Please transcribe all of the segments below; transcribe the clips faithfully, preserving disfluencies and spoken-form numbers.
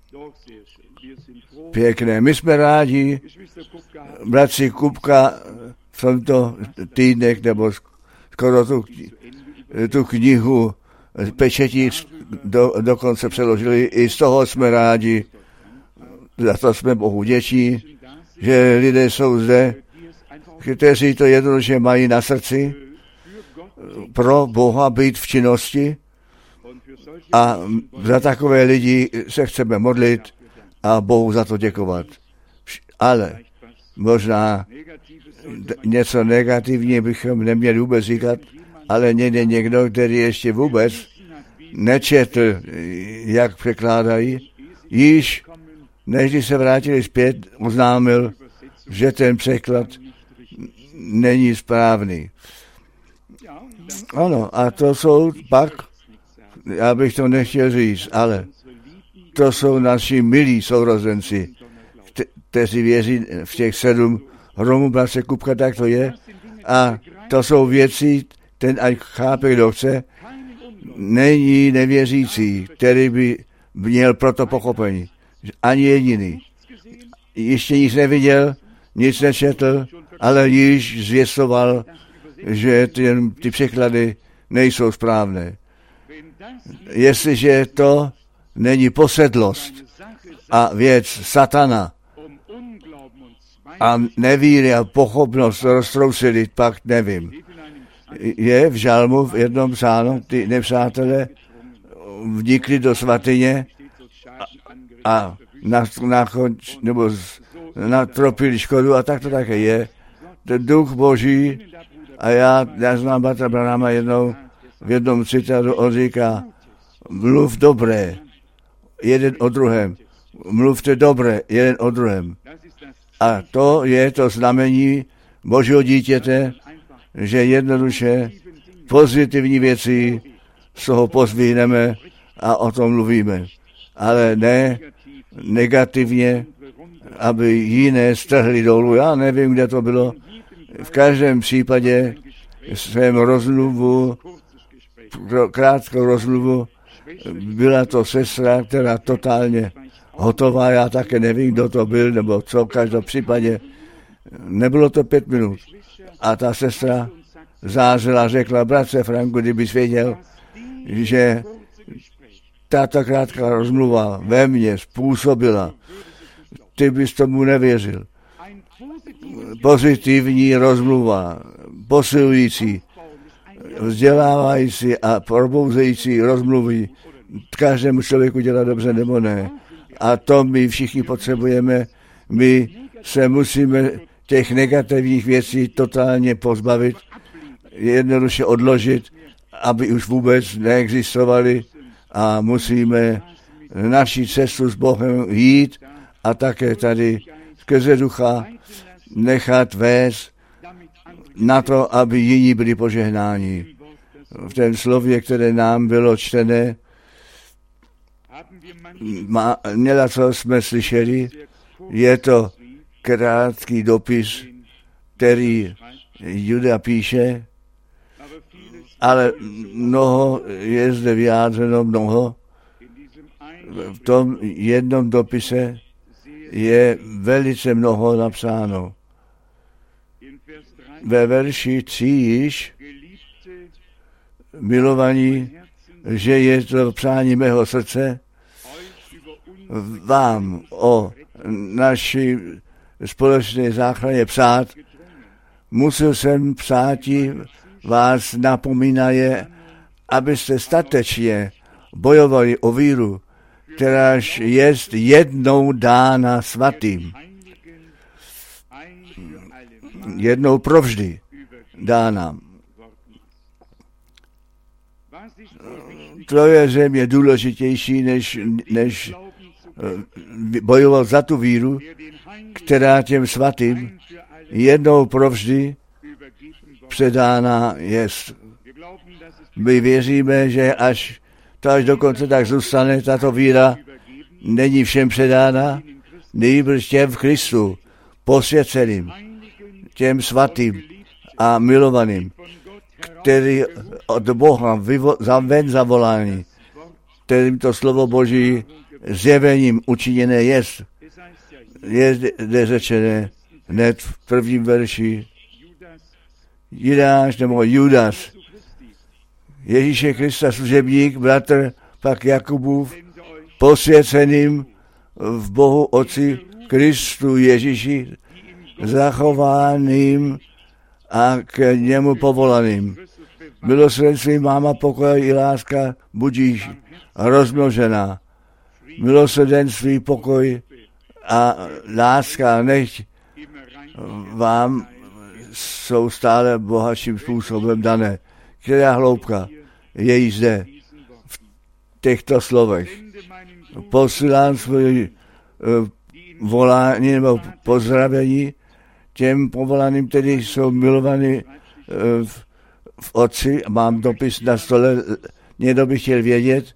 Pěkné. My jsme rádi, bratři Kupka v tomto týdnech, nebo skoro tu, tu knihu pečetí do, dokonce přeložili. I z toho jsme rádi, za to jsme Bohu vděční, že lidé jsou zde, kteří to jednoduše mají na srdci pro Boha být v činnosti, a za takové lidi se chceme modlit a Bohu za to děkovat. Ale možná něco negativně bychom neměli vůbec říkat, ale někde někdo, který ještě vůbec nečetl, jak překládají, již, než se vrátili zpět, oznámil, že ten překlad není správný. Ano, a to jsou pak, já bych to nechtěl říct, ale to jsou naši milí sourozenci, kteří věří v těch sedm hromů bratře Kupka, tak to je. A to jsou věci, ten ať chápe, kdo chce, není nevěřící, který by měl proto pochopení. Ani jediný. Ještě nic neviděl, nic nečetl, ale již zvěstoval, že ty, ty překlady nejsou správné. Jestliže to není posedlost a věc satana a nevíry a pochopnost roztrousili, pak nevím. Je v žalmu v jednom psánu, ty nepřátelé vnikli do svatyně a, a na, na, nebo natropili škodu, a tak to také je. Ten duch Boží, a já, já znám bratra Branhama jednou, v jednom citátu on říká, mluv dobré, jeden o druhém, mluvte dobré, jeden o druhém. A to je to znamení Božího dítěte, že jednoduše pozitivní věci z toho pozvíneme a o tom mluvíme. Ale ne negativně, aby jiné strhli dolů. Já nevím, kde to bylo. V každém případě svém rozmluvu, krátkou rozmluvu, byla to sestra, která totálně hotová, já také nevím, kdo to byl, nebo co, v každém případě. Nebylo to pět minut. A ta sestra zářila, řekla, bratře Franku, kdybys věděl, že tato krátká rozmluva ve mně způsobila, ty bys tomu nevěřil. Pozitivní rozmluva, posilující, vzdělávající a probouzející rozmluvy každému člověku dělá dobře nebo ne. A to my všichni potřebujeme. My se musíme těch negativních věcí totálně pozbavit, jednoduše odložit, aby už vůbec neexistovaly, a musíme naši cestu s Bohem jít a také tady skrze ducha nechat vést na to, aby jiní byli požehnáni. V tom slově, které nám bylo čtené, má, měla, co jsme slyšeli, je to krátký dopis, který Juda píše, ale mnoho je zde vyjádřeno, mnoho. V tom jednom dopise je velice mnoho napsáno. Ve verši tři již, milovaní, že je to přání mého srdce, vám o naší společné záchraně psát, musel jsem psáti vás napomínaje, abyste statečně bojovali o víru, kteráž jest jednou dána svatým. Jednou provždy dána. To je země důležitější, než, než bojovat za tu víru, která těm svatým jednou provždy předána jest. My věříme, že až to až dokonce tak zůstane, tato víra není všem předána, nýbrž těm v Kristu, posvěceným, těm svatým a milovaným, který od Boha vyvo, za ven zavolání, kterým to slovo Boží zjevením učiněné jest. Je zde řečené hned v prvním verši Jidáš nebo Judas, Ježíše Krista služebník, bratr, pak Jakubův, posvěceným v Bohu Otci Kristu Ježíši, zachovaným a k němu povolaným. Milosrdenství, máma, pokoj i láska budíš rozmnožená. Milosrdenství, pokoj a láska nechť vám jsou stále bohatším způsobem dané. Která hloubka je jí zde v těchto slovech. Posílám svoje uh, volání nebo pozdravení těm povolaným, kteří jsou milovaní uh, v, v Otci. Mám dopis na stole, někdo by chtěl vědět,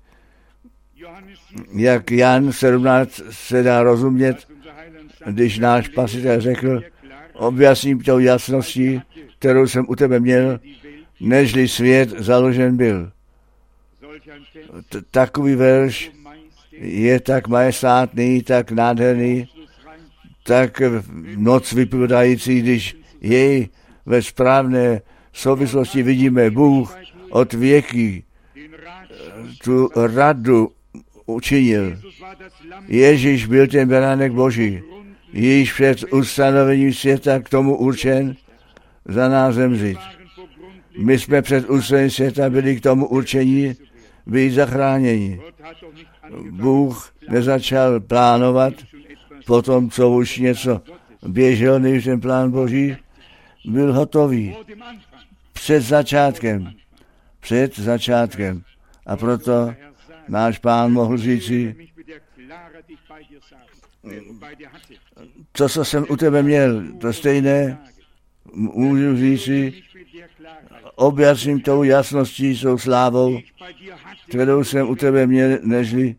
jak Jan sedmnáct se dá rozumět, když náš Spasitel řekl, objasním tou jasností, kterou jsem u tebe měl, nežli svět založen byl. T- takový verš je tak majestátný, tak nádherný, tak noc vypovídající, když jej ve správné souvislosti vidíme. Bůh od věky tu radu učinil. Ježíš byl ten beránek Boží, již před ustanovením světa k tomu určen za nás zemřít. My jsme před ustanovením světa byli k tomu určení být zachráněni. Bůh nezačal plánovat po tom, co už něco běžel, než ten plán Boží byl hotový. Před začátkem. Před začátkem. A proto náš Pán mohl říci, to, co jsem u tebe měl, to stejné, můžu říci, objasním tou jasností, svou slávou, kterou jsem u tebe měl, nežli.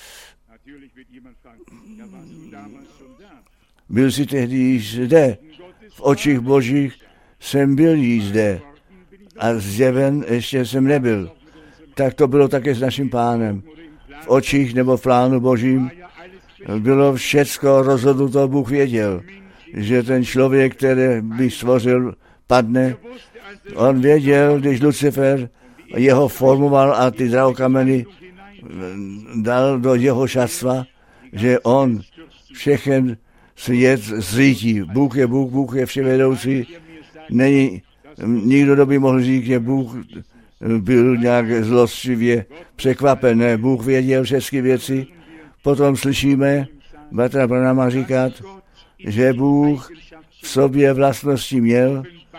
Byl jsi tehdy již zde, v očích Božích jsem byl již zde a zjeven ještě jsem nebyl. Tak to bylo také s naším Pánem. V očích nebo v plánu Božím bylo všecko rozhodnuto, Bůh věděl, že ten člověk, který by stvořil, padne. On věděl, když Lucifer jeho formoval a ty drahokameny dal do jeho šatstva, že on všechen svět zřítí. Bůh je Bůh, Bůh je vševědoucí. Není nikdo, kdo by mohl říct, že Bůh byl nějak zlostivě překvapen. Ne, Bůh věděl všechny věci. Potom slyšíme bratra Branhama říkat, že Bůh v sobě vlastnosti měl,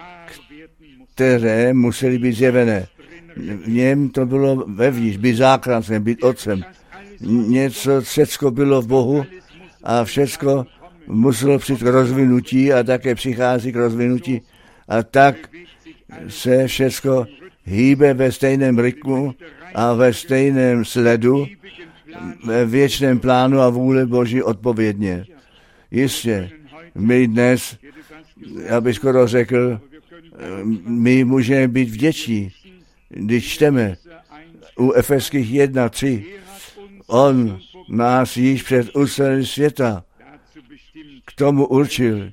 které musely být zjevené. V něm to bylo vevnitř, být záchrancem, být otcem. Něco, všecko bylo v Bohu a všecko muselo přijít k rozvinutí a také přichází k rozvinutí. A tak se všecko hýbe ve stejném rytmu a ve stejném sledu, ve věčném plánu a vůli Boží odpovědně. Jistě, my dnes, já bych skoro řekl, my můžeme být vděční, když čteme u Efeských jedna tři. On nás již před ustanovením světa k tomu určil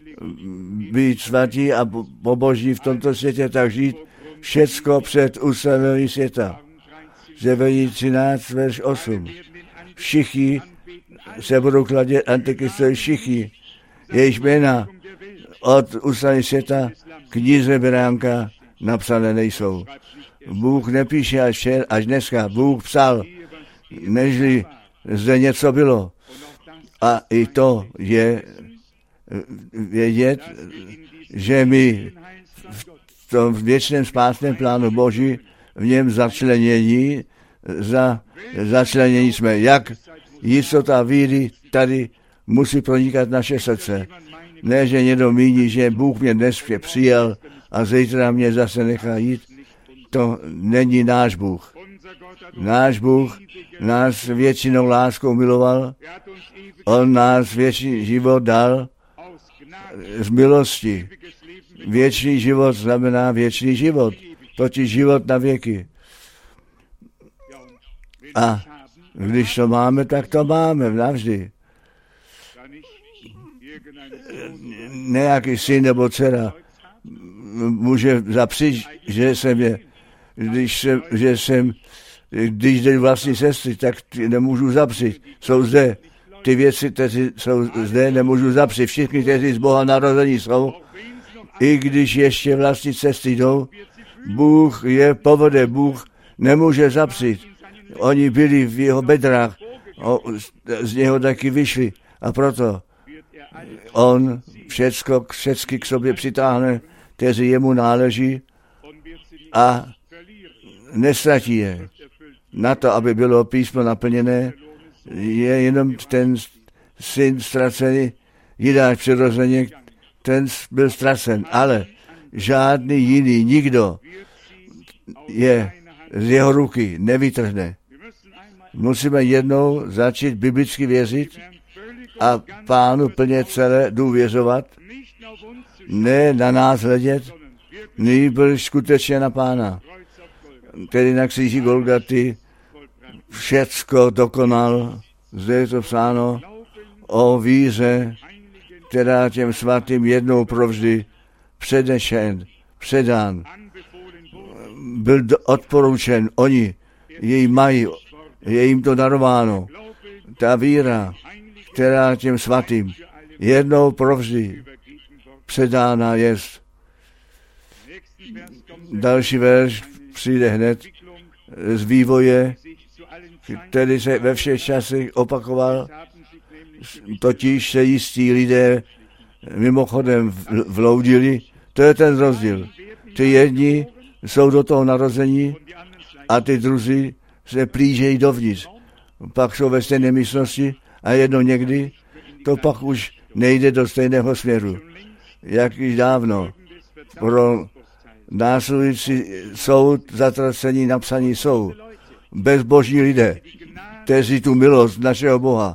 být svatí a pobožní v tomto světě, tak žít všecko před ustanovením světa. Zjevení třináct, verš osm. Všichni se budou kladět antikristovi, všichni, jejich jména od ustanovení světa knize beránka napsané nejsou. Bůh nepíše až, včer, až dneska, Bůh psal, nežli zde něco bylo. A i to je vědět, že my v tom věčném spásném plánu Boží v něm začlenění, za, začlenění jsme. Jak jistota víry tady musí pronikat naše srdce. Ne, že někdo míní, že Bůh mě dnes přijal a zítra mě zase nechá jít. To není náš Bůh. Náš Bůh nás většinou láskou miloval. On nás věčný život dal z milosti. Věčný život znamená věčný život, totiž život na věky. A Když to máme, tak to máme navždy. Nějaký syn nebo dcera může zapřít, že jsem je, když jsem, že jsem, když jde vlastní sestry, tak nemůžu zapřít. Jsou zde ty věci, kteří jsou zde, nemůžu zapřít. Všichni, kteří z Boha narození jsou, i když ještě vlastní cesty jdou, Bůh je povede, Bůh nemůže zapřít. Oni byli v jeho bedrách, z něho taky vyšli a proto on všecko, všecky k sobě přitáhne, kteří jemu náleží a nestratí je. Na to, aby bylo písmo naplněné, je jenom ten syn ztracený, Jidáš přirozeně, ten byl ztracen, ale žádný jiný, nikdo je z jeho ruky nevytrhne. Musíme jednou začít biblicky věřit a Pánu plně celé důvěřovat, ne na nás hledět, nýbrž skutečně na Pána, který na kříži Golgaty všecko dokonal. Zde je to psáno o víře, která těm svatým jednou provždy předešen, předán, byl odporučen, oni jej mají, je jim to darováno. Ta víra, která těm svatým jednou provždy předána je. Další verš přijde hned z vývoje, který se ve všech časech opakoval, totiž se jistí lidé mimochodem vloudili. To je ten rozdíl. Ty jedni jsou do toho narození a ty druzí se plížejí dovnitř. Pak jsou ve stejné místnosti a jedno někdy to pak už nejde do stejného směru. Jak již dávno. Pro následující soud zatracení napsaní jsou bezbožní lidé, kteří tu milost našeho Boha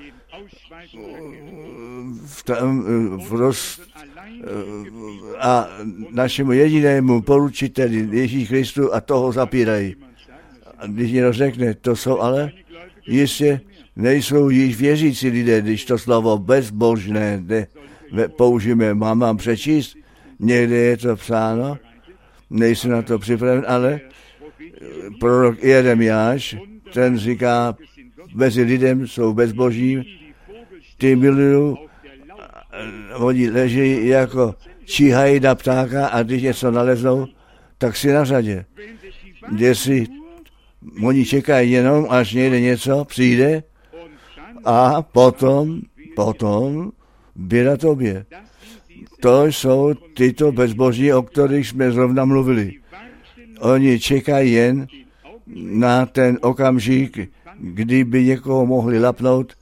v tam, v roz, a našemu jedinému poručiteli Ježíši Kristu a toho zapírají. A když někdo řekne, to jsou ale jistě nejsou již věřící lidé, když to slovo bezbožné ne, použijeme. Mám vám přečíst, někde je to psáno, nejsem na to připraven, ale prorok Jeremiáš, ten říká, mezi lidem jsou bezbožní, ty milují, oni leží jako číhají na ptáka a když něco naleznou, tak si na řadě. Jestli oni čekají jenom, až někde něco přijde a potom, potom by na tobě. To jsou tyto bezboží, o kterých jsme zrovna mluvili. Oni čekají jen na ten okamžik, kdyby někoho mohli lapnout.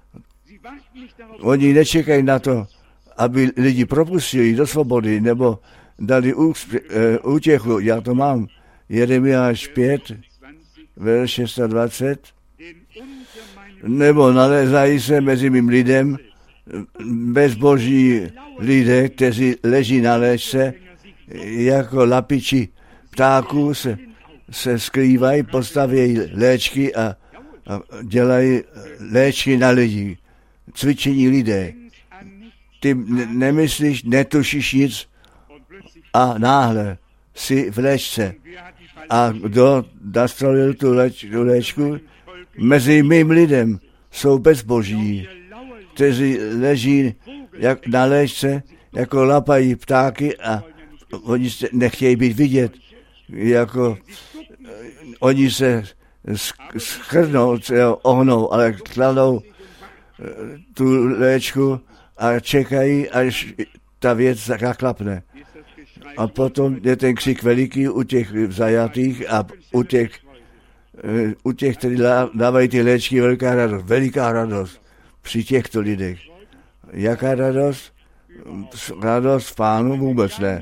Oni nečekají na to, aby lidi propustili do svobody nebo dali útěchu. Já to mám. Jeremiáš pět, verš dvacet šest. Nebo nalézají se mezi mým lidem bezboží lidé, kteří leží na léčce, jako lapiči ptáků se, se skrývají, postaví léčky a, a dělají léčky na lidi. Cvičení lidé. Ty nemyslíš, netušíš nic a náhle si v léčce. A kdo nastrojil tu, léč, tu léčku? Mezi mým lidem jsou bezboží, kteří leží jak na léčce, jako lapají ptáky a oni se nechtějí být vidět, jako oni se schrnou, ohnou, ale kladou tu léčku a čekají, až ta věc zaklapne. A potom je ten křik veliký u těch zajatých a u těch, u těch, kteří dávají ty léčky, velká radost, veliká radost při těchto lidech. Jaká radost? Radost v Pánu vůbec ne.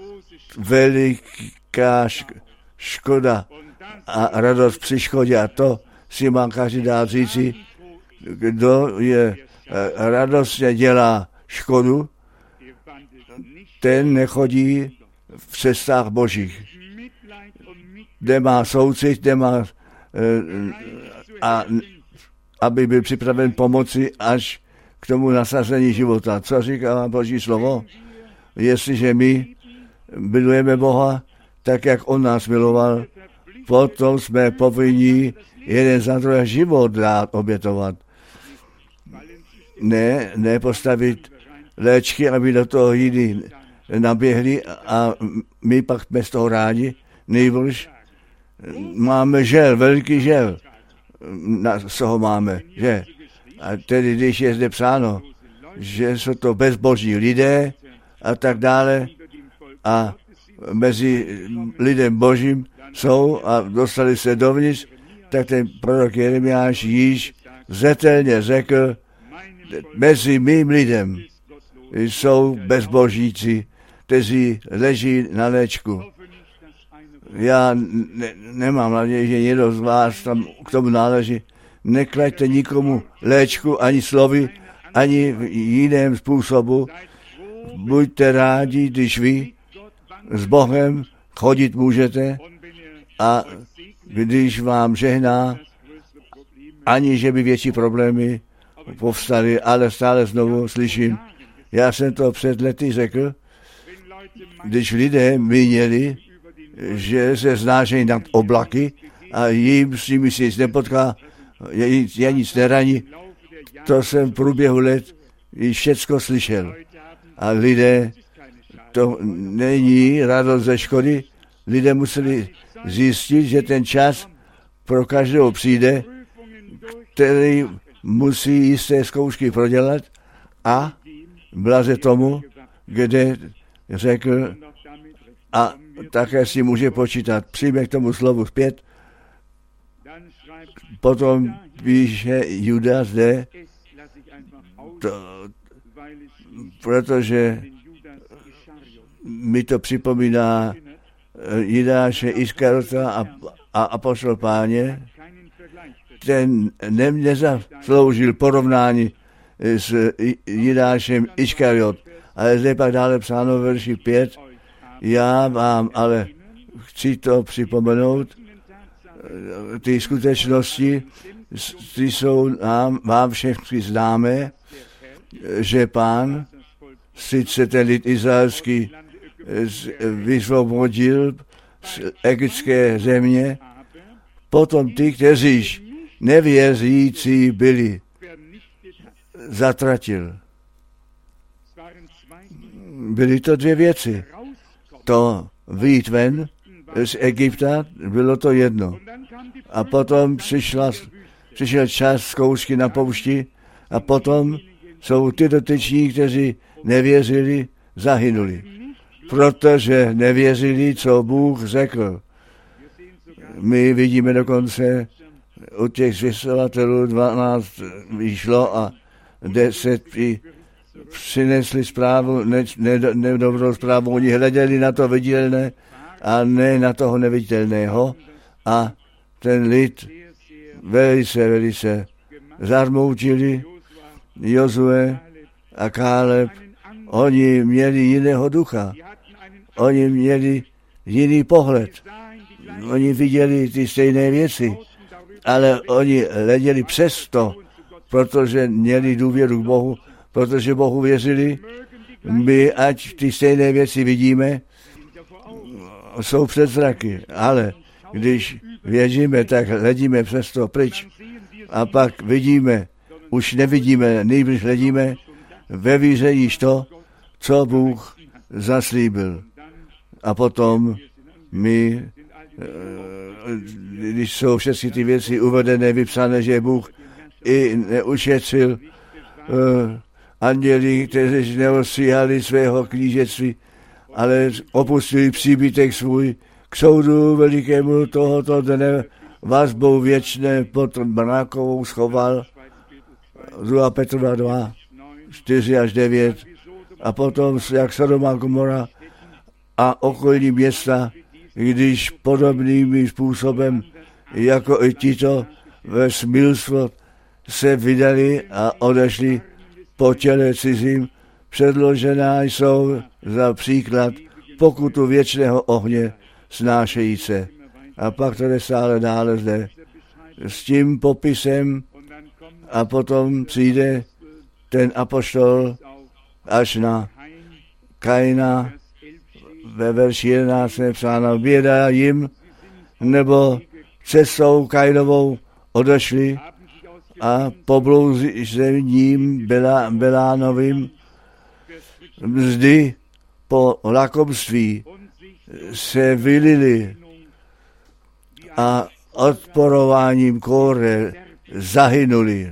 Veliká škoda a radost při škodě a to si má každý dát říci, kdo je radostně dělá škodu, ten nechodí v cestách božích. Kde má soucit, kde má a aby byl připraven pomoci až k tomu nasazení života. Co říká Boží slovo? Jestliže my milujeme Boha, tak jak On nás miloval, potom jsme povinni jeden za druhé život dát, obětovat. Ne, ne postavit léčky, aby do toho jiní naběhli a my pak jsme z toho rádi. Nejbrž máme žel, velký žel, z toho máme, že? A tedy, když je zde psáno, že jsou to bezboží lidé a tak dále a mezi lidem božím jsou a dostali se dovnitř, tak ten prorok Jeremiáš již zřetelně řekl, mezi mým lidem jsou bezbožíci, kteří leží na léčku. Já ne, nemám naději, že někdo z vás tam k tomu náleží. Neklaďte nikomu léčku ani slovy, ani v jiném způsobu. Buďte rádi, když vy s Bohem chodit můžete a když vám žehná, ani že by větší problémy povstaly, ale stále znovu slyším. Já jsem to před lety řekl, když lidé měli, že se znášejí nad oblaky a jim s nimi si nic nepotká, je nic neraní. To jsem v průběhu let i všecko slyšel. A lidé, to není radost ze škody, lidé museli zjistit, že ten čas pro každého přijde, který musí jisté zkoušky prodělat a blaze tomu, kde řekl a také si může počítat. Přijme k tomu slovu zpět. Potom píše Juda zde, to, protože mi to připomíná Jidáše Iskariota a, a apoštol Páně, ten ne, nezasloužil porovnání s Jidášem Iskariot, ale zde pak dále psáno v verši pět, já vám ale chci to připomenout, ty skutečnosti, ty jsou nám, vám všechny známé, že Pán sice ten lid izraelský vysvobodil z egyptské země, potom ty, kteří nevěřící byli, zatratil. Byly to dvě věci. To vyjít ven z Egypta, bylo to jedno. A potom přišla, přišel čas zkoušky na poušti a potom jsou ty dotyční, kteří nevěřili, zahynuli. Protože nevěřili, co Bůh řekl. My vidíme dokonce u těch zvěstovatelů dvanáct vyšlo a deset přinesli zprávu, ne, ne, nedobrou zprávu. Oni hleděli na to viditelné a ne na toho neviditelného. A ten lid velice, velice zarmoutili. Jozue a Káleb, oni měli jiného ducha. Oni měli jiný pohled. Oni viděli ty stejné věci, ale oni hleděli přesto, protože měli důvěru k Bohu, protože Bohu věřili. My, ať ty stejné věci vidíme, jsou před zraky, ale když věříme, tak hledíme přesto pryč. A pak vidíme, už nevidíme, nejbliž hledíme, ve víře již to, co Bůh zaslíbil. A potom my, když jsou všechny ty věci uvedené, vypsané, že Bůh i neušetřil uh, anděli, kteří neostříhali svého knížectví, ale opustili příbytek svůj k soudu velikému tohoto dne vazbou věčné pod mrakovou schoval. druhá Petrova dva, čtyři až devět. A potom, jak Sodoma a Gomora a okolní města, když podobným způsobem, jako i tito ve smilstvo se vydali a odešli po těle cizím, předložená jsou za příklad pokutu věčného ohně snášejíce. A pak to jde stále dále zde. s tím popisem a potom přijde ten apoštol až na Kaina. Ve verši jedenáct je psáno, běda jim, nebo cestou Kainovou odešli a poblouzením Belá, Belánovým mzdy po lakomství se vylili a odporováním Kóre zahynuli.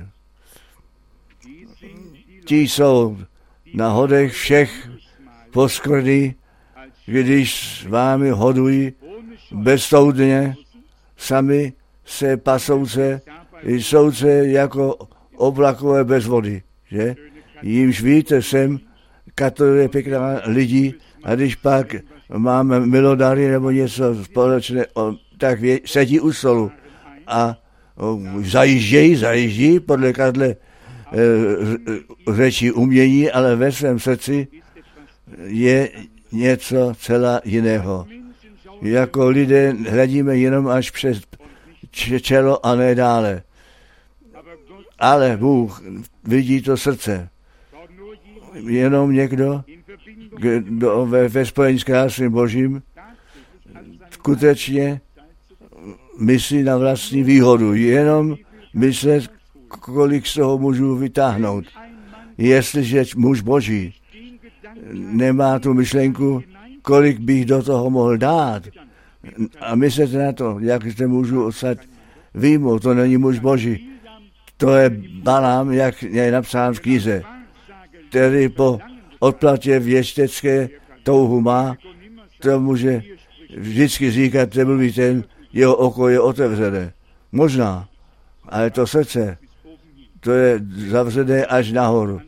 Ti jsou na hodech všech poskvrny, když s vámi hodují bezsoudně, sami se pasouce, souce jako oblakové bez vody, že? Jimž víte, jsem katolí pěkná lidí a když pak máme milodary nebo něco společné, tak vě, sedí u stolu a zajíždějí, zajíždí podle kadle e, řeči umění, ale ve svém srdci je něco celá jiného. Jako lidé hledíme jenom až přes čelo a ne dále. Ale Bůh vidí to srdce. Jenom někdo, kdo ve, ve spojení s královstvím Božím skutečně myslí na vlastní výhodu. Jenom myslet, kolik z toho můžu vytáhnout. Jestliže muž Boží nemá tu myšlenku, kolik bych do toho mohl dát a myslete na to, jak zde můžu odsad výjmout, to není muž Boží. To je Balám, jak je napsán v knize, který po odplatě věštecké touhu má, to může vždycky říkat, že mluví ten, jeho oko je otevřené. Možná, ale to srdce, to je zavřené až nahoru.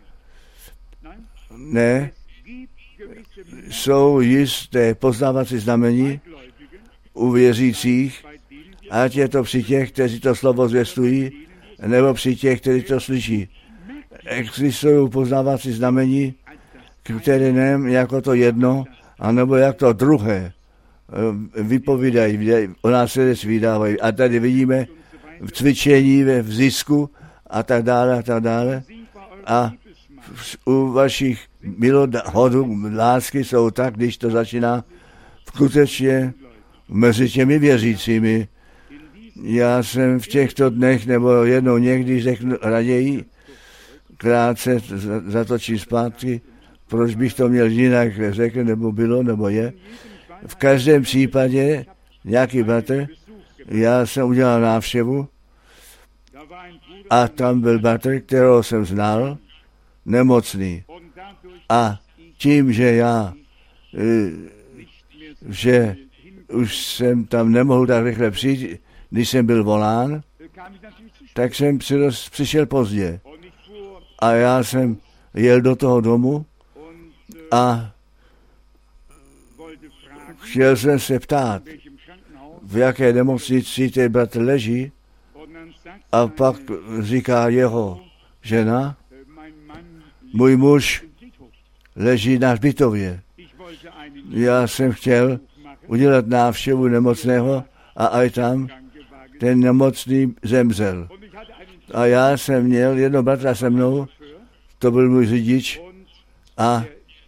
Ne, jsou jisté poznávací znamení u věřících, ať je to při těch, kteří to slovo zvěstují, nebo při těch, kteří to slyší. Existují poznávací znamení, které nevím, jako to jedno, anebo jak to druhé vypovídají, o nás se vydávají. A tady vidíme v cvičení, v zisku a tak dále, a tak dále. A u vašich milohodů, lásky jsou tak, když to začíná skutečně mezi těmi věřícími. Já jsem v těchto dnech, nebo jednou někdy řeknu raději, krátce zatočím zpátky, proč bych to měl jinak řekl, nebo bylo, nebo je. V každém případě nějaký bratr, já jsem udělal návštěvu a tam byl bratr, kterého jsem znal, nemocný. A tím, že já, že už jsem tam nemohl tak rychle přijít, když jsem byl volán, tak jsem přišel pozdě. A já jsem jel do toho domu a chtěl jsem se ptát, v jaké nemocnici ten bratr leží, a pak říká jeho žena, můj muž leží na hřbitově. Já jsem chtěl udělat návštěvu nemocného a aj tam ten nemocný zemřel. A já jsem měl jedno bratra se mnou, to byl můj řidič, a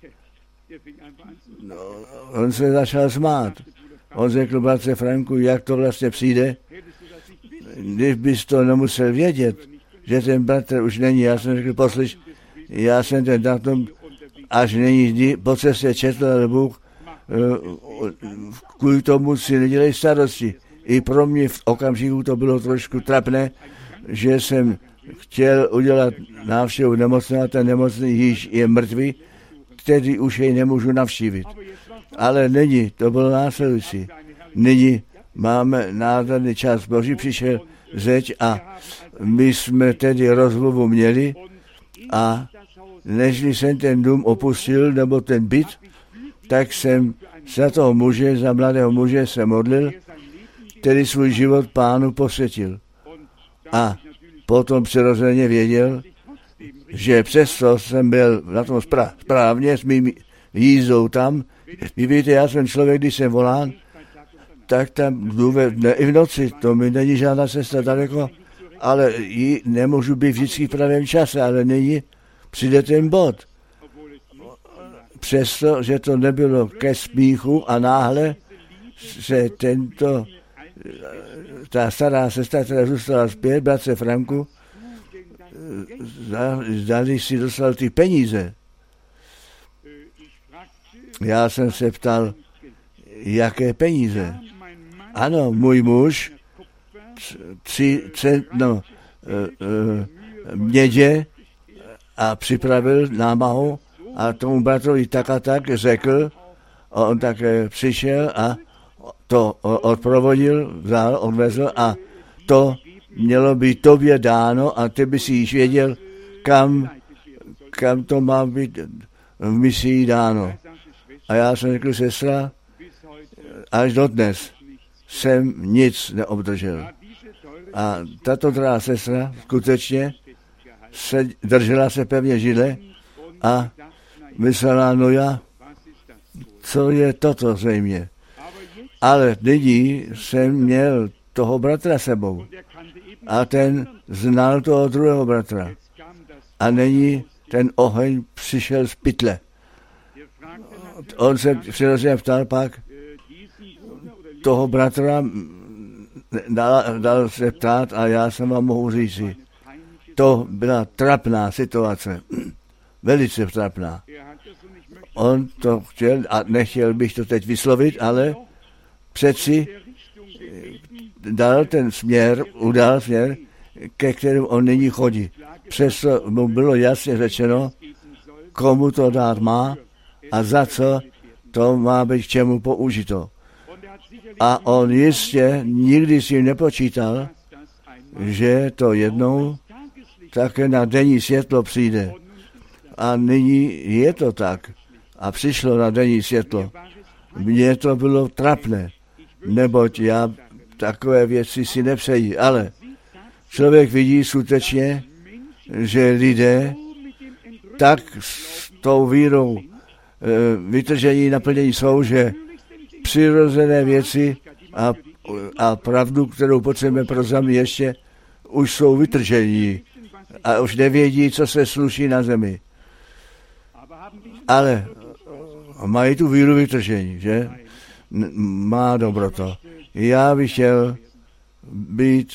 no, on se začal smát. On řekl, bratře Franku, jak to vlastně přijde, když bys to nemusel vědět, že ten bratr už není. Já jsem řekl, poslyš, já jsem ten datum, až není dní, po cestě četl, ale Bůh, kvůli tomu si nedělej starosti. I pro mě v okamžiku to bylo trošku trapné, že jsem chtěl udělat návštěvu nemocného, a ten nemocný již je mrtvý, který už jej nemůžu navštívit. Ale nyní, to bylo následující, nyní máme nádherný čas, Boží přišel řeč a my jsme tedy rozmluvu měli a než jsem ten dům opustil, nebo ten byt, tak jsem za toho muže, za mladého muže se modlil, který svůj život Pánu posvětil. A potom přirozeně věděl, že přesto jsem byl na tom správně s mým jízdou tam. Vy víte, já jsem člověk, když jsem volán, tak tam jdu ve, ne, i v noci, to mi není žádná cesta daleko, ale ji nemůžu být vždycky v pravém čase, ale nyní přijde ten bod. Přesto, že to nebylo ke smíchu a náhle se tento, ta stará sestra, která zůstala zpět, bratře Franku, zdali si dostal ty peníze. Já jsem se ptal, jaké peníze. Ano, můj muž tři centno mědě a připravil námahu a tomu bratrovi tak a tak řekl, a on také přišel a to odprovodil, vzal, odvezl a to mělo být tobě dáno a ty by si již věděl, kam, kam to má být v misii dáno. A já jsem řekl, sestra, až dodnes jsem nic neobdržel. A tato drahá sestra skutečně se, držela se pevně židle a myslela, no já, co je toto zřejmě. Ale nyní jsem měl toho bratra sebou a ten znal toho druhého bratra. A nyní ten oheň přišel z pytle. On se přirozeně ptal pak toho bratra, dal, dal se ptát a já jsem vám mohu říci, to byla trapná situace, velice trapná. On to chtěl a nechtěl bych to teď vyslovit, ale přeci dal ten směr, udal směr, ke kterému on nyní chodí. Přesto mu bylo jasně řečeno, komu to dát má a za co to má být k čemu použito. A on jistě nikdy si nepočítal, že to jednou také na denní světlo přijde. A nyní je to tak. A přišlo na denní světlo. Mně to bylo trapné, neboť já takové věci si nepřeji, ale člověk vidí skutečně, že lidé tak s tou vírou vytržení naplnění jsou, že přirozené věci a, a pravdu, kterou potřebujeme pro zemi ještě, už jsou vytržení a už nevědí, co se sluší na zemi. Ale mají tu víru vytržení, že? Má dobroto. Já bych chtěl být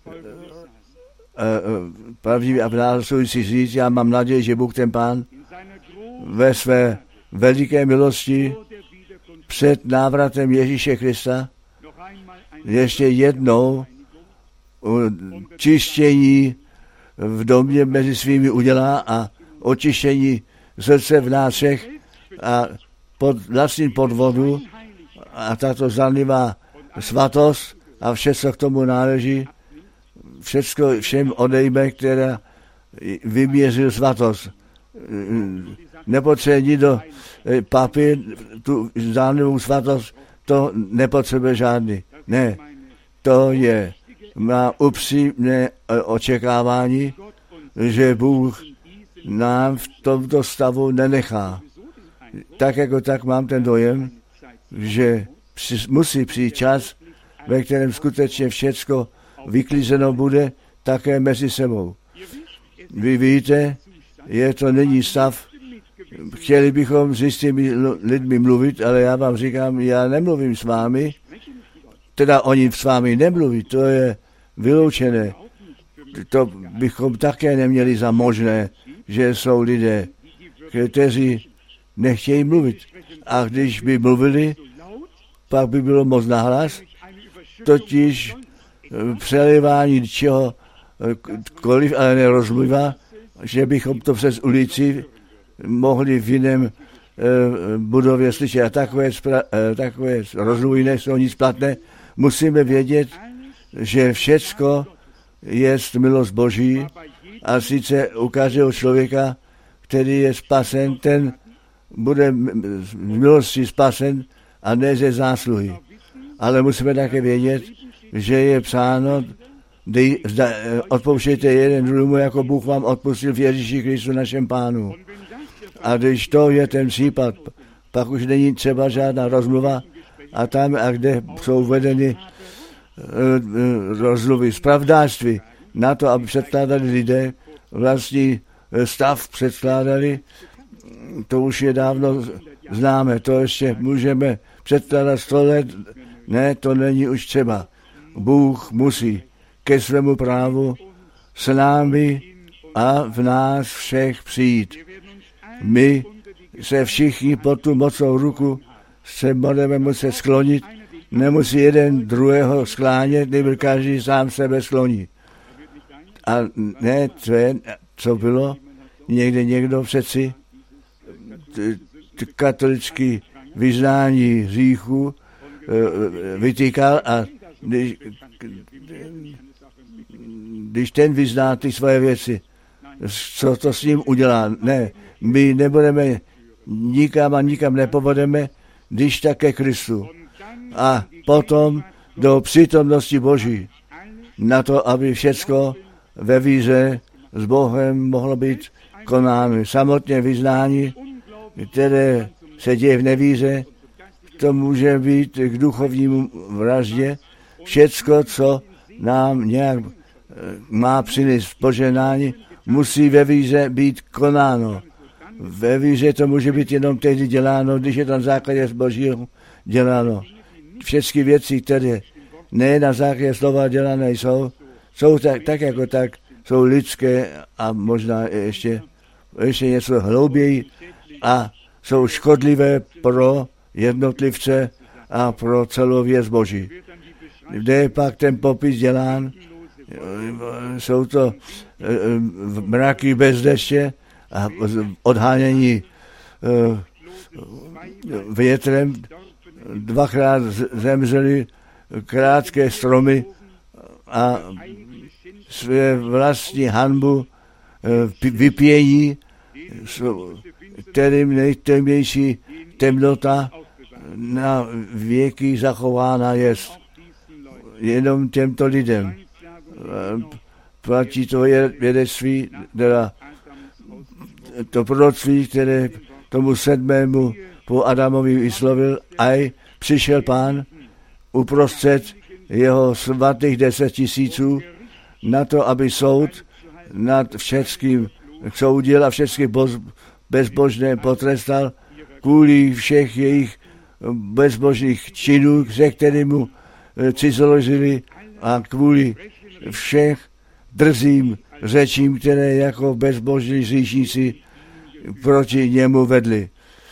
pravdivý a následující říct, já mám naději, že Bůh ten Pán ve své veliké milosti před návratem Ježíše Krista ještě jednou čištění v domě mezi svými udělá a očištění srdce v nás všech a pod vlastním podvodu a tato zanlivá svatost a vše, co k tomu náleží, všecko všem odejme, která vyměřil svatost. Nepotřebuje do papy tu zdánlivou svatost, to nepotřebuje žádný. Ne, to je má upřímné očekávání, že Bůh nám v tomto stavu nenechá. Tak jako tak mám ten dojem, že musí přijít čas, ve kterém skutečně všecko vyklízeno bude také mezi sebou. Vy víte, je to není stav, chtěli bychom s jistými lidmi mluvit, ale já vám říkám, já nemluvím s vámi, teda oni s vámi nemluví, to je vyloučené. To bychom také neměli za možné, že jsou lidé, kteří nechtějí mluvit. A když by mluvili, pak by bylo moc nahlas, totiž přelivání čehokoliv, ale nerozmluva, že bychom to přes ulici mohli v jiném e, budově slyšet. A takové, spra- e, takové rozmluvy nejsou nic platné. Musíme vědět, že všecko je milost Boží a sice u každého člověka, který je spasen, ten bude z milosti spasen a ne ze zásluhy. Ale musíme také vědět, že je psáno, dej, zda, odpouštějte jeden druhému, jako Bůh vám odpustil v Ježíši Kristu našem Pánu. A když to je ten případ, pak už není třeba žádná rozmluva, a tam, a kde jsou vedeny rozluvy zpravdářství, na to, aby předkládali lidé vlastní stav předkládali, to už je dávno známe, to ještě můžeme předkládat sto let, ne, to není už třeba. Bůh musí ke svému právu s námi a v nás všech přijít. My se všichni pod tu mocnou ruku se budeme muset sklonit, nemusí jeden druhého sklánět, nebo každý sám sebe skloní. A ne, to je, co bylo, někde někdo přeci t, t, katolický vyznání hříchu vytýkal a když, když ten vyzná ty svoje věci, co to s ním udělá? Ne, my nebudeme nikam a nikam nepovedeme, když tak ke Kristu. A potom do přítomnosti Boží, na to, aby všecko ve víře s Bohem mohlo být konáno. Samotné vyznání, které se děje v nevíře, to může být k duchovnímu vraždě. Všecko, co nám nějak má přinést poženání, musí ve víře být konáno. Ve víře to může být jenom tehdy děláno, když je to na základě z Božího děláno. Všechny věci, které ne na základě slova dělané jsou, jsou tak, tak jako tak, jsou lidské a možná ještě, ještě něco hlouběji a jsou škodlivé pro jednotlivce a pro celou věc Boží. Kde je pak ten popis dělán, jsou to mraky bez deště a odhánění větrem. Dvakrát zemřely krátké stromy a své vlastní hanbu vypějí, kterým nejtemnější temnota na věky zachována jest. Jenom těmto lidem. Platí to vědectví, teda to proroctví, které tomu sedmému po Adamovi vyslovil, aj přišel Pán uprostřed jeho svatých deset tisíců na to, aby soud nad všeckým soudil a všechny bezbožné potrestal kvůli všech jejich bezbožných činů, se kterými cizoložili a kvůli všech drzým řečím, které jako bezbožní říšníci proti němu vedli.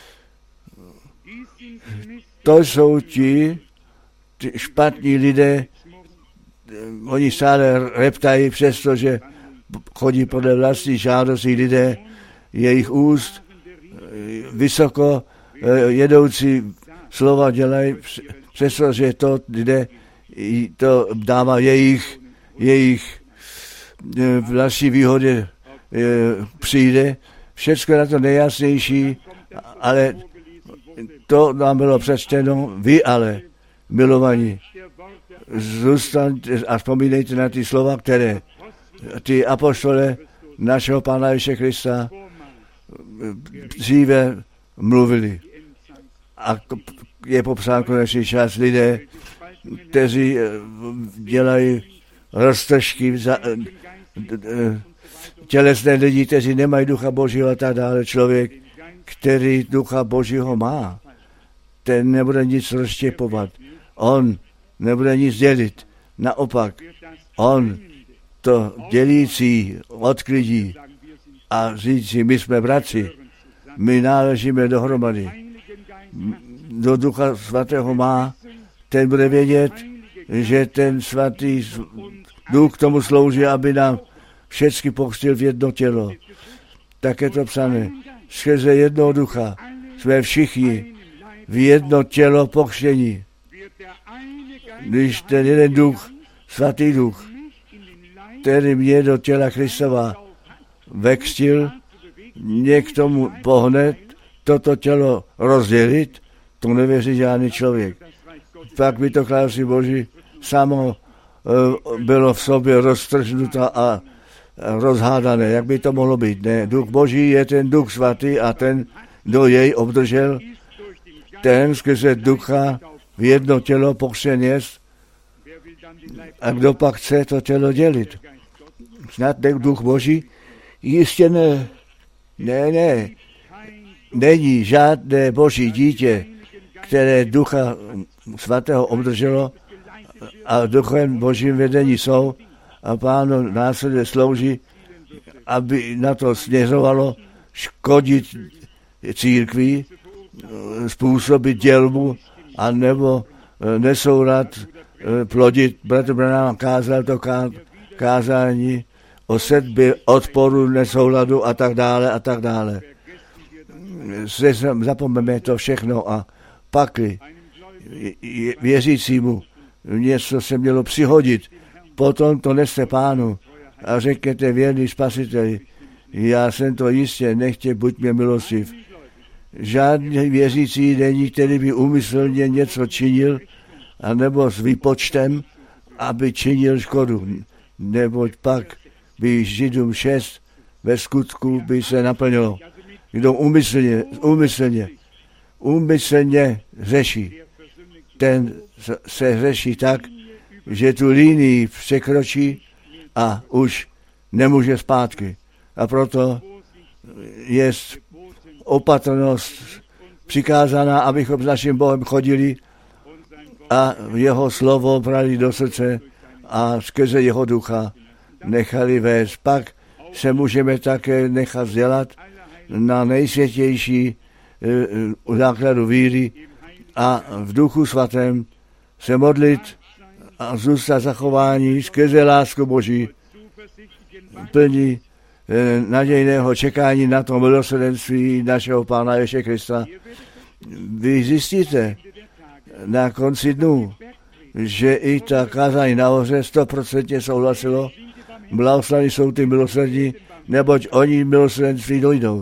To jsou ti, ti špatní lidé, oni stále reptají, přestože chodí podle vlastní žádosti lidé, jejich úst vysoko jedoucí slova dělají, přestože to jde, to dává jejich, jejich vlastní výhody přijde. Všecko na to nejjasnější, ale to nám bylo přečteno, vy ale, milovaní, zůstaňte a vzpomínejte na ty slova, které ty apoštole našeho Pána Ježíše Krista dříve mluvili. A je popsán konečný čas lidé, kteří dělají roztržky, tělesné lidi, kteří nemají ducha Božího a tak dále. Člověk, který ducha Božího má, ten nebude nic rozštěpovat. On nebude nic dělit. Naopak, on to dělící odklidí a říci, my jsme bratři, my náležíme dohromady. Do ducha svatého má, ten bude vědět, že ten svatý duch tomu slouží, aby nám všechny pochstil v jedno tělo. Tak je to psané. Skrze jednoho ducha jsme všichni v jedno tělo pochštění. Když ten jeden duch, svatý duch, který mě do těla Kristova vekřtil, mě k tomu pohne toto tělo rozdělit, to nevěří žádný člověk. Pak by to království Boží samo uh, bylo v sobě roztržnuto a rozhádané. Jak by to mohlo být? Ne, duch Boží je ten duch svatý a ten, kdo jej obdržel, ten skrze ducha v jedno tělo pokřtěn jest. A kdo pak chce to tělo dělit? Snad ne duch Boží? Jistě ne. Ne, ne. Není žádné Boží dítě, které Ducha Svatého obdrželo a duchem Božím vedení jsou a Pánu následně slouží, aby na to směřovalo škodit církvi, způsobit dělbu a nebo nesoulad plodit. Bratr Branham kázal to kázání o sedbě odporu, nesouladu a tak dále a tak dále. Zapomeňme to všechno a pakli věřícímu něco se mělo přihodit, potom to neste Pánu a řekněte věrný Spasiteli, já jsem to jistě, nechtě, buď mě milostiv. Žádný věřící není, který by úmyslně něco činil, anebo s výpočtem, aby činil škodu, neboť pak by Židům šest ve skutku by se naplnilo. Kdo úmyslně, úmyslně, úmyslně řeší, ten se řeší tak, že tu linii překročí a už nemůže zpátky. A proto je opatrnost přikázaná, abychom s naším Bohem chodili a jeho slovo brali do srdce a skrze jeho ducha nechali vést. Pak se můžeme také nechat vzdělat na nejsvětější uh, základu víry a v duchu svatém se modlit a zůstat zachování skrze lásku Boží plní eh, nadějného čekání na to milosrdenství našeho Pána Ježíše Krista. Vy zjistíte na konci dnů, že i ta kázání nahoře stoprocentně souhlasilo. Blahoslaví jsou ty milosrdní, neboť oni milosrdenství dojdou.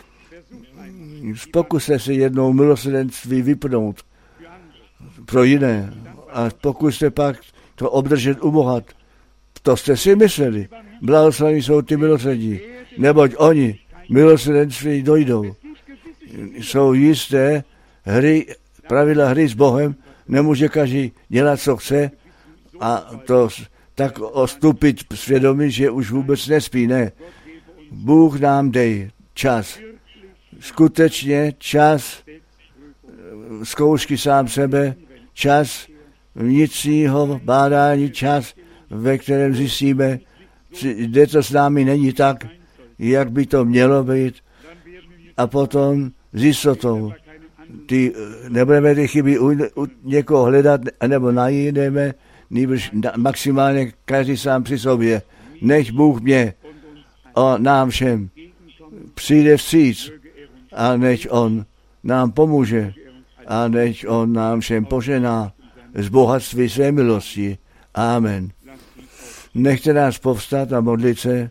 Pokuste se jednou milosrdenství vypnout pro jiné a pokuste pak to obdržet u Boha. To jste si mysleli. Blahoslaví jsou ty milosrdní, neboť oni milosrdenství dojdou. Jsou jisté hry, pravidla hry s Bohem, nemůže každý dělat, co chce a to tak ostupit svědomí, že už vůbec nespí, ne. Bůh nám dej čas. Skutečně čas zkoušky sám sebe, čas vnitřního bádání, čas, ve kterém zjistíme, kde to s námi není tak, jak by to mělo být. A potom s jistotou. Ty, nebudeme ty chyby u, u někoho hledat, nebo najdeme, nebož maximálně každý sám při sobě. Nech Bůh mě a nám všem přijde vstříc a nech On nám pomůže a nech On nám všem požená z bohatství své milosti. Amen. Nechte nás povstat a modlit se.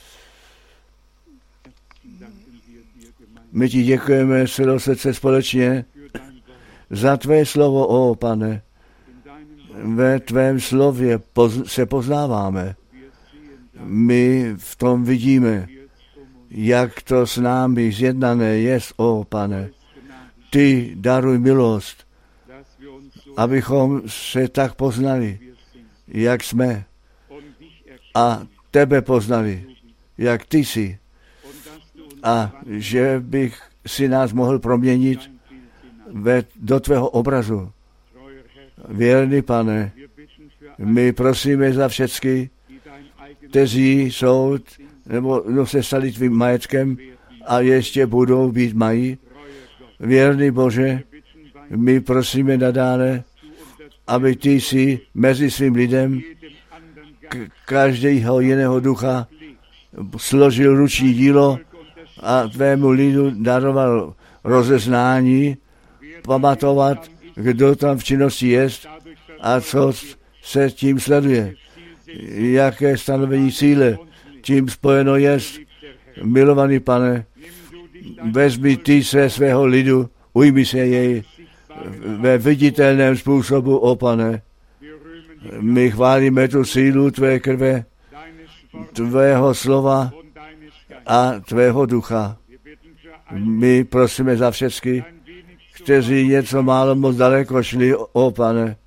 My ti děkujeme z celého srdce společně za tvé slovo, ó Pane. Ve tvém slově poz, se poznáváme. My v tom vidíme, jak to s námi zjednané jest, ó Pane. Ty daruj milost, abychom se tak poznali, jak jsme, a tebe poznali, jak ty jsi. A že bych si nás mohl proměnit ve, do tvého obrazu. Věrný Pane, my prosíme za všechny, kteří jsou, nebo no, se stali tvým majetkem a ještě budou být mají. Věrný Bože, my prosíme nadále, aby ty si mezi svým lidem k- každého jiného ducha složil ruční dílo a tvému lidu daroval rozeznání, pamatovat, kdo tam v činnosti jest a co se tím sleduje. Jaké stanovení cíle tím spojeno jest. Milovaný Pane, vezmi ty se svého lidu, ujmi se jej ve viditelném způsobu, ó Pane. My chválíme tu sílu tvé krve, tvého slova a tvého ducha. My prosíme za všechny, kteří něco málo moc daleko šli, o Pane,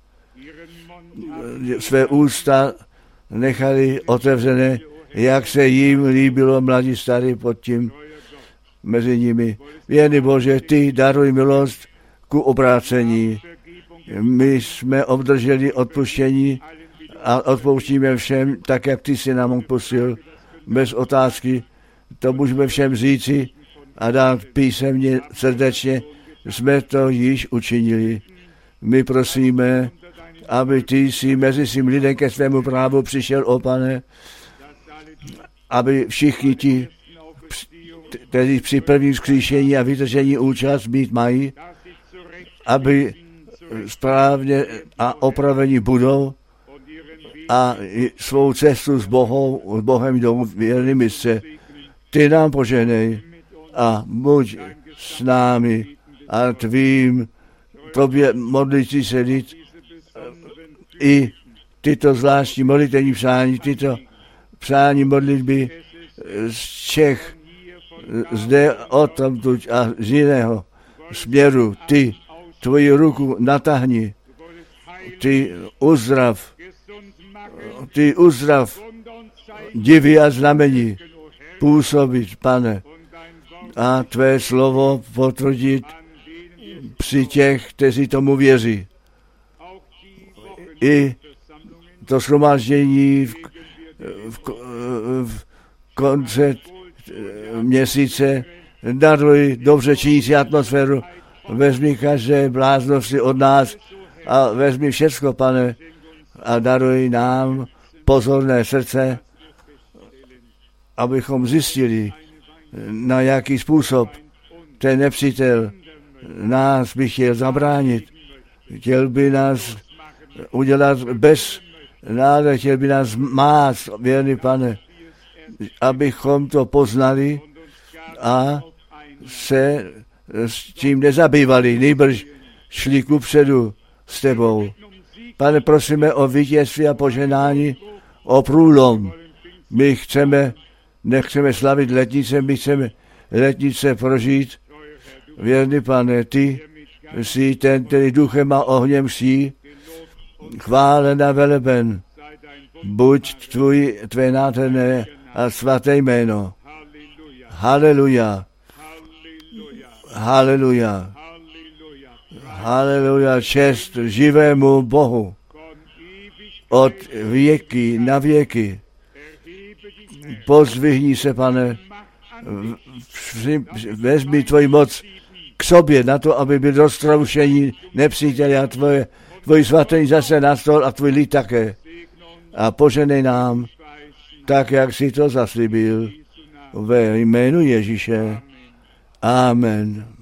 své ústa nechali otevřené, jak se jim líbilo, mladí starý pod tím mezi nimi. Věrný Bože, ty daruj milost ku obrácení. My jsme obdrželi odpuštění a odpouštíme všem, tak jak ty si nám odpustil, bez otázky. To můžeme všem říci a dát písemně, srdečně. Jsme to již učinili. My prosíme, aby ty si mezi svým lidem ke svému právu přišel, o Pane, aby všichni ti, kteří při prvním vzkříšení a vytržení účast mít mají, aby správně a opravení budou a svou cestu s, Bohou, s Bohem jdou věrný mistře. Ty nám poženej a buď s námi a tvým tobě modlící se lid i tyto zvláštní modlitevní přání, tyto přání modlitby z Čech, zde odtamtud a z jiného směru, ty tvoji ruku natáhni, ty uzdrav, ty uzdrav, divy a znamení působit, Pane, a tvé slovo potvrdit při těch, kteří tomu věří. I to shromáždění v, v, v konce měsíce daruj dobře činící atmosféru, vezmi každé bláznosti od nás a vezmi všecko, Pane, a daruj nám pozorné srdce, abychom zjistili, na jaký způsob ten nepřítel nás by chtěl zabránit. Chtěl by nás udělat bez náde, chtěl by nás mást, věrný Pane, abychom to poznali a se s tím nezabývali, nejbrž šli kupředu s tebou. Pane, prosíme o vítězství a poženání, o průlom. My chceme, nechceme slavit letnice, my chceme letnice prožít. Věrný Pane, ty jsi ten, který duchem a ohněm ší, chválen a veleben. Buď tvůj, tvé nádherné a svaté jméno. Haleluja. Haleluja. Haleluja. Čest živému Bohu. Od věky na věky. Pozvihni se, Pane. Vezmi tvoji moc k sobě na to, aby byl roztroušení nepříteli a tvoje, tvoji svatý zase na stol a tvůj lid také. A poženej nám, tak jak jsi to zaslíbil, ve jménu Ježíše. Amen.